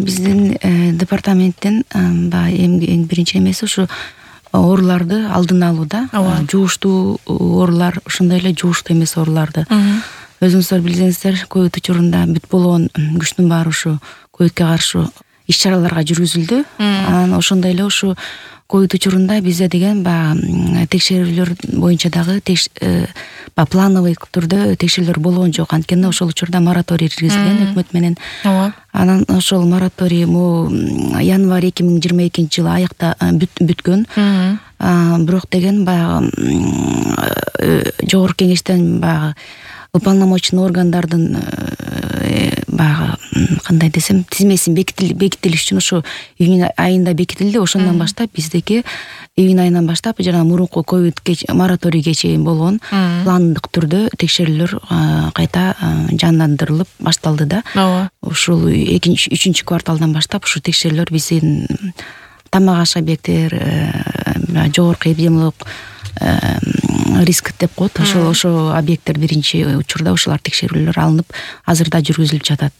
биздин департаменттен эң биринчи эмеси ушу ооруларды алдын алууда. Жугуштуу оорулар, ошондой эле жугуштуу эмес ооруларды. Өзүңүздөр билсеңиздер, ковид учурунда бүт болгон күчтүн баары ушу ковидке каршы иш-чараларга жүргүзүлдү. Анан ошондой эле ушу ковид учурунда бизде деген текшерүүлөр боюнча дагы плановый түрдө текшерүүлөр болгон жок. Анткени ошол учурда мораторий киргизилген өкмөт менен. Анан ошол мораторий январь 2022 жылы аякта бүткөн. Бирок деген жогорку кеңештен уполномоченный органдардын кандай десем, тизмесин бекитилиш үчүн ошо июнь айында бекитилди. Ошондон баштап биздеки июнь айынан баштап жана мурунку ковид мораторийге чейин болгон пландык түрдө текшерүүлөр кайта жандандырылып башталды да. Ушул 3-3 кварталдан баштап ушу текшерүүлөр биздин тамак аш объекттер, жогорку эпидемиологиялык риск деп коет. Ошо объекттер биринчи учурда ошолар текшерүүлөр алынып, азырда жүргүзүлүп жатат.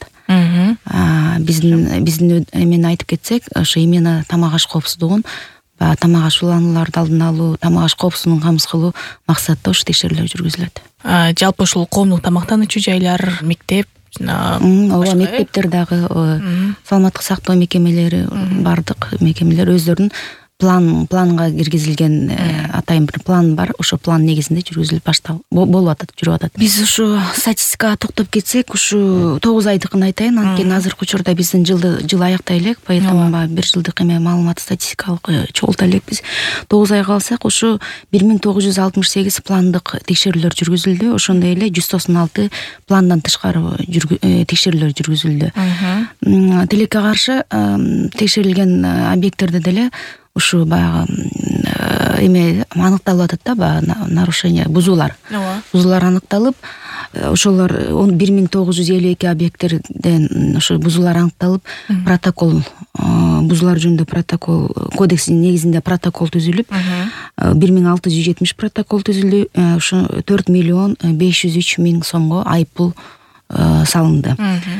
Биздин эмени айтып кетсек, ошо именно тамак аш коопсуздугун, тамак аш улануларды алдын алуу, тамак аш коопсуздугун камсыз кылуу максатта ошо текшерүүлөр жүргүзүлөт. Жалпы ушул коомдук тамактануучу жайлар, мектеп, ооба, мектептер дагы, саламаттык сактоо мекемелери, бардык мекемелер өздөрүнүн планга киргизилген атайын бир план бар. Ошо план негизинде жүргүзүлүп болуп атат, жүрүп атат. Биз ушу статистикага токтоп кетсек, ушу 9 айдыкын айтайын. Анткени азыркы учурда биздин жыл аяктай элек, поэтому бир жылдык маалымат статистикалык чогулта элекпиз. 9 айга алсак, ушу 1968 пландык текшерүүлөр жүргүзүлдү. Ошондой эле 196 пландан тышкары текшерүүлөр жүргүзүлдү. Тилекке каршы текшерилген объекттерде деле ушу эме аныкталып атат да, нарушение, бузуулар аныкталып, ошолор 1952 объекттерден ошо бузуулар аныкталып, протокол, бузуулар жөнүндө протокол, кодекстин негизинде протокол түзүлүп, 1670 протокол түзүлдү. Ошо 4.503.000 сомго айыппул салынды.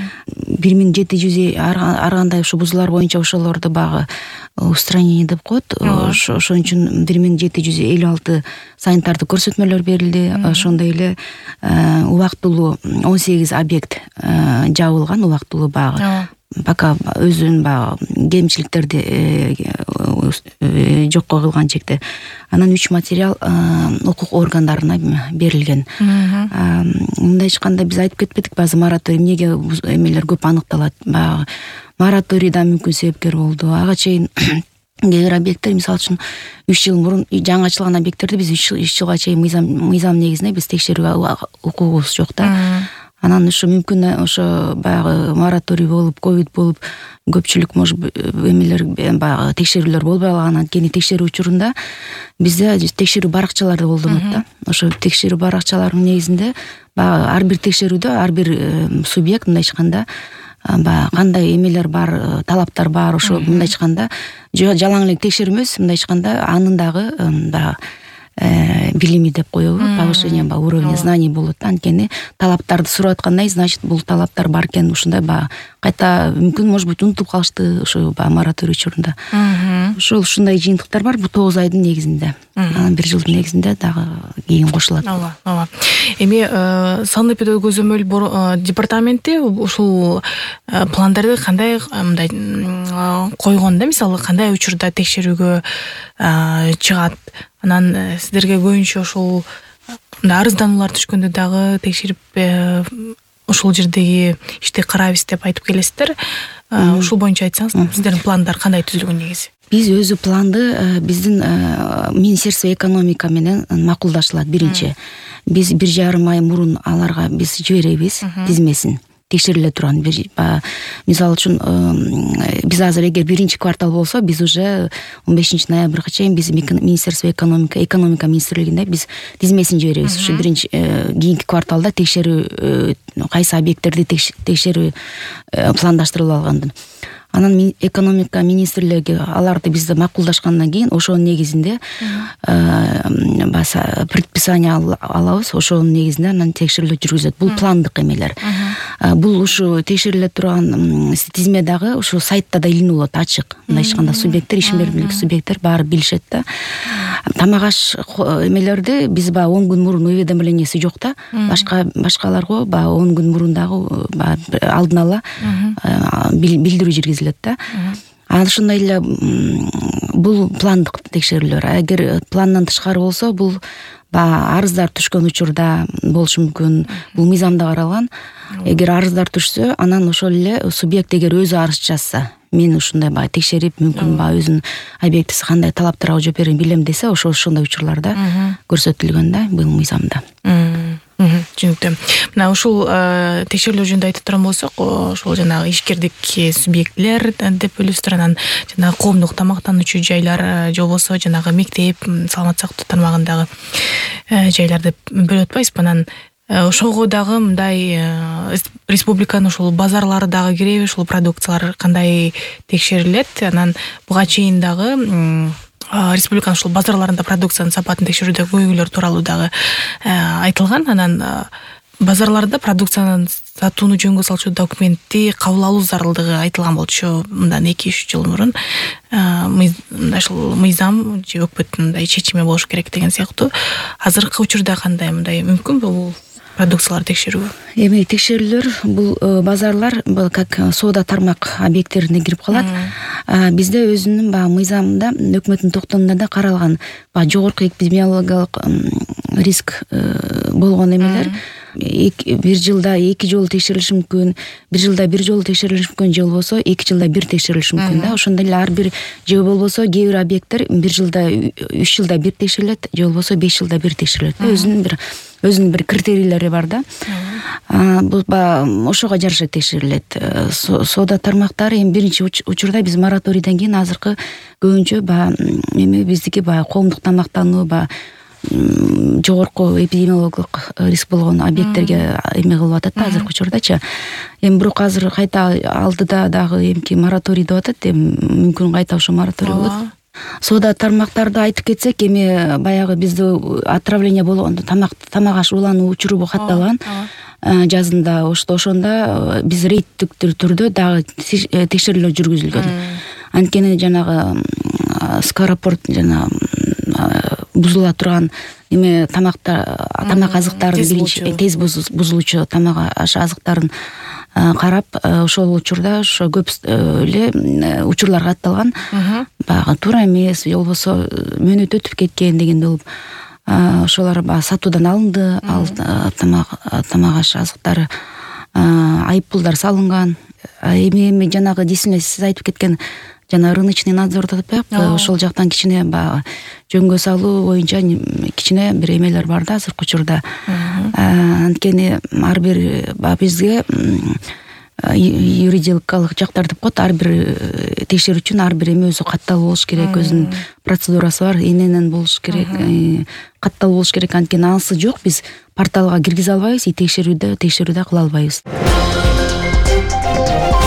1700 ар кандай ушу бузуулар боюнча ошолорду устранение деп коет. Ошон үчүн 1756 санитардык көрсөтмөлөр берилди. Ошондой эле убактылуу 18 объект жабылган, убактылуу пока өзүнүн кемчиликтерди жокко кылган чекте. Анан 3 материал укук органдарына берилген. Мындай ичканда биз айтып кетпедик, базы мораторий эмнеге эмелер көп аныкталат. Мораторий да мүмкүн себепкер болду. Ага чейин кээ бир объекттер, мисалы үчүн 3 жыл мурун жаңы ачылган объекттерди биз 3 жылга чейин мыйзам негизинде биз текшерүүгө укугубуз жок да. Анан ушу мүмкүн ошо мораторий болуп, ковид болуп, көпчүлүк эмелер текшерүүлөр болбой калган. Анткени текшерүү учурунда бизде текшерүү баракчалары колдонот да. Ошо текшерүү баракчаларынын негизинде ар бир текшерүүдө ар бир субъект мындай ичканда кандай эмелер бар, талаптар бар, ошо мындай ичканда жалаң эле текшерүү эмес, мындай ичканда анын дагы билими деп коебу, повышение уровня знаний болот. Анткени талаптарды сурап аткандай, значит, бул талаптар бар экен. Ушундай кайта мүмкүн, может быть, унутуп калышты ошо мораторий учурунда. Ушундай жыйынтыктар бар. Бул 9 айдын негизинде. Анан 1 жылдын негизинде дагы кийин кошулат. Ооба. Эми санэпидо көзөмөл департаменти ушул пландарды кандай мындай койгон да, мисалы кандай учурда текшерүүгө чыгат? Анан сиздерге көбүнчө ушул арыздануулар түшкөндө дагы текшерип ушул жердеги ишти карайбыз деп айтып келесиздер. Ушул боюнча айтсаңыз, сиздердин пландар кандай түзүлгөн негизи? Биз өзү планды биздин Министерство экономика менен макулдашылат биринчи. Биз 1,5 ай мурун аларга биз жиберебиз тизмесин. Текшериле турган. Мисалы үчүн биз азыр эгер 1 квартал болсо, биз уже 15 ноябрга чейин биз Министерство экономика министрлигинде биз тизмесин жиберебиз. Ушу биринчи кийинки кварталда текшерүү, кайсы объекттерди текшерүү пландаштырылып алгандан. Анан экономика министрлиги аларды бизде макулдашкандан кийин ошонун негизинде предписание алабыз. Ошонун негизинде анан текшерүүлөр жүргүзөт. Бул пландык эмелер. Бул ушу текшериле турган тизме дагы ушу сайтта да илинүү болот, ачык. Мындай эч кандай субъекттер, ишмердүүлүк субъекттер баары билишет да. Тамак аш эмелерди биз баягы 10 күн мурун уведомленияси жок да. Башкаларга баягы 10 күн мурун дагы алдын ала билдирүү жүргүзүлөт да. Ошондой эле бул пландык текшерүүлөр. Эгер пландан тышкары болсо, бул арыздар түшкөн учурда болушу мүмкүн. Бул мыйзамда каралган. Эгер арыздар түшсө, анан ошол эле субъект эгер өзү арыз жазса, мен ушундай текшерип, мүмкүн өзүнүн объектиси кандай талаптарга жооп берейин билем десе, ошондой учурларда көрсөтүлгөн да бул мыйзамда. Түшүнүктүү. Мына ушул текшерүүлөр жөнүндө айтып турган болсок, ошол жанагы ишкердик субъектлер деп бөлүпсүздөр, анан жанагы коомдук тамактануучу жайлар же болбосо жанагы мектеп, саламаттык сактоо тармагындагы жайлар деп бөлүп атпайсызбы? Анан ошого дагы мындай республиканын ошол базарлары дагы киреби, ушул продукциялар кандай текшерилет? Анан буга чейин дагы республиканын ушул базарларында продукциянын сапатын текшерүүдө көйгөйлөр тууралуу дагы айтылган. Анан базарларда продукцияны сатууну жөнгө салчу документти кабыл алуу зарылдыгы айтылган болчу мындан 2-3 жыл мурун. Ушул мыйзам же өкмөттүн мындай чечими болуш керек деген сыяктуу. Азыркы учурда кандай мындай мүмкүнбү бул продукциялар текшерүү? Эми текшерүүлөр бул базарлар как соода тармак объекттерине кирип калат. Бизде өзүнүн мыйзамында, өкмөттүн токтомунда да каралган жогорку эпидемиологиялык риск болгон эмелер бир жылда 2 жолу текшерилиши мүмкүн, бир жылда бир жолу текшерилиши мүмкүн, же болбосо 2 жылда бир текшерилиши мүмкүн да. Ошондой эле ар бир же болбосо кээ бир объекттер бир жылда 3 жылда бир текшерилет, же болбосо 5 жылда бир текшерилет. Өзүнүн бир критерийлери бар да. Бул ошого жараша текшерилет. Соода тармактары эми биринчи учурда биз мораторийден кийин азыркы көбүнчө эми биздики коомдук тамактануу жогорку эпидемиологиялык риск болгон объекттерге эме кылып атат да азыркы учурдачы. Эми бирок азыр кайта алдыда дагы эмки мораторий деп атат. Эми мүмкүн кайта ошо мораторий болот. Соода тармактарды айтып кетсек, эми баягы бизде отравление болгон тамак аш улануу учуру катталган. Жазында ошондо биз рейдтик түрдө дагы текшерүүлөр жүргүзүлгөн. Анткени жанагы скоропорт бузула турган эме тамак азыктарын биринчи тез бузулуучу тамак аш азыктарын карап, ошол учурда ошо көп эле учурлар катталган. Баягы туура эмес, же болбосо мөөнөт өтүп кеткен деген болуп, ошолор сатуудан алынды, ал тамак аш азыктары айыппулдар салынган. Эми жанагы действительно сиз айтып кеткен жана рыночный надзор деп атпайбы, ошол жактан кичине жөнгө салуу боюнча кичине бир эмелер бар да азыркы учурда. Анткени ар бир бизге юридикалык жактар деп коет, ар бир текшерүүчүнүн ар бир эме өзү катталуу болуш керек, өзүнүн процедурасы бар, эненен болуш керек, катталуу болуш керек. Анткени анысы жок, биз порталга киргизе албайбыз, текшерүүдө кыла албайбыз.